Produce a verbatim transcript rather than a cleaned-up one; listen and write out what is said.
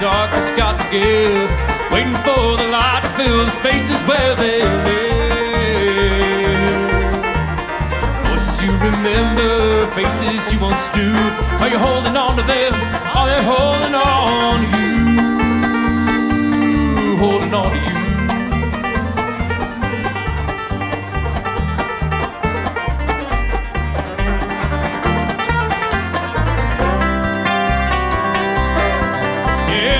dark has got to give, waiting for the light to fill the spaces where they live. Voices you remember, faces you once knew. Are you holding on to them? Are they holding on to you?